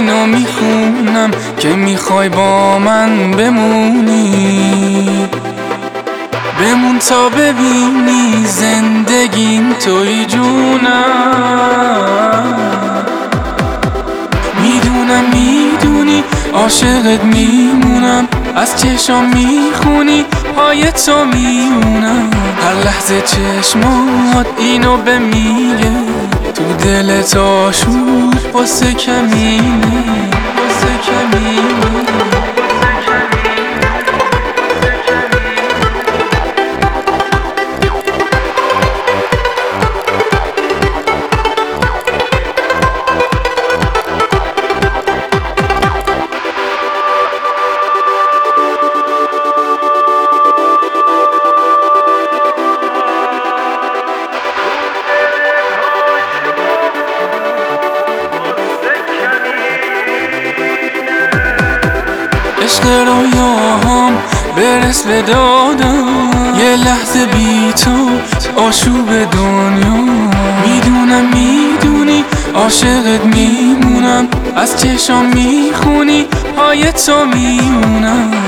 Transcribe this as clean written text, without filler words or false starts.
اینو میخونم که میخوای با من بمونی. بمون تا ببینی زندگیم توی جونم. میدونی عاشقت میمونم، از چشام میخونی پای تو میمونم. هر لحظه چشمات اینو به میگه، تو دلت آشوب واسه کمینه، واسه کمینه. عشق رویاهام برس به دادم، یه لحظه بی تو آشوب دنیا. میدونی عاشقت میمونم، از چشام میخونی پای تو میمونم.